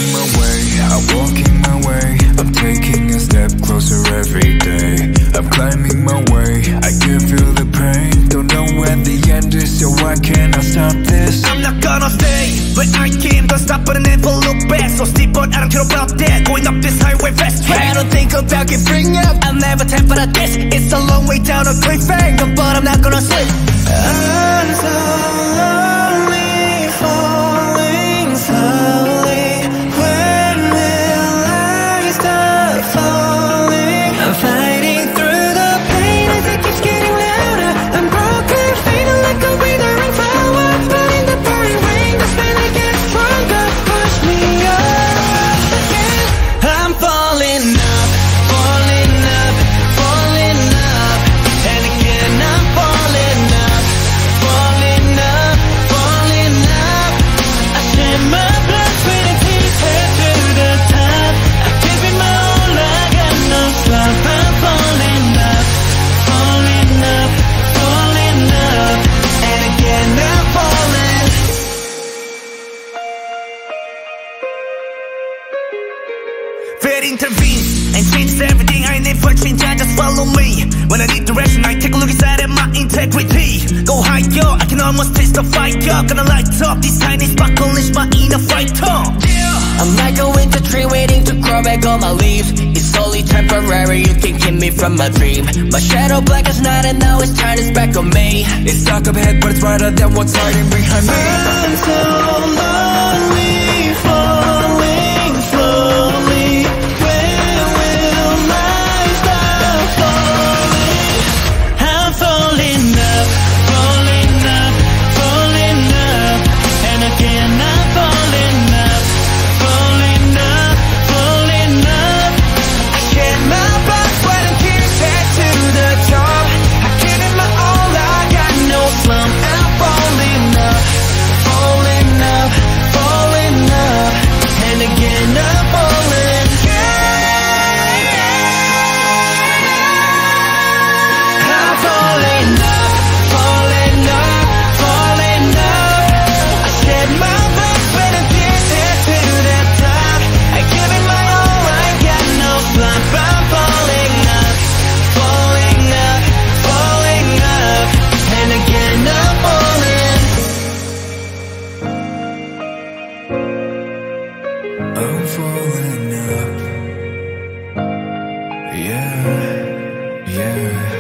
my way, I'm walking my way, I'm taking a step closer every day. I'm climbing my way, I can feel the pain. Don't know where the end is, so why can't I stop this? I'm not gonna stay where I came, don't stop but I never look back. So steep but I don't care about that, going up this highway fast track. I don't think about giving up, I'll never temper at this. It's a long way down a cliffhanger, but I'm not gonna slip. I'm so lonely, falling slowly. When will I stop falling? I'm fighting through the pain as it keeps getting louder. I'm broken, fading like a withering flower. But in the pouring rain, the feeling gets stronger. Push me up again. I'm falling up, falling up, falling up. And again I'm falling up, falling up, falling up. I shed my blood, sweat and tears, head to the top. I give it my all, I got no stop. I'm falling up, falling up, falling up. And again I'm falling. Fate intervene and changes everything. I never change, I just follow me. When I need direction, I take a look inside at my integrity. Go higher, I can almost taste the fire. Gonna light up this tiny sparkle, is my inner fighter. I'm like a winter tree waiting to grow back all my leaves. It's only temporary, you can keep me from my dream. My shadow black as night and now it's turned its back on me. It's dark up ahead but it's brighter than what's hiding behind me. I'm so lonely, falling slowly. When will I stop falling? I'm falling up, falling up, falling up. And again I'm falling up, falling up, falling up. I shed my blood, sweat and tears, head to the top. I give it my all, I got no slump. I'm falling up, falling up, falling up. And again I'm falling. I'm falling up, falling up, falling up. I shed my blood, sweat and tears, head to the top. I give it my all, I got no slump. I'm falling up, falling up, falling up. And again I'm falling. I'm falling up. Yeah, yeah.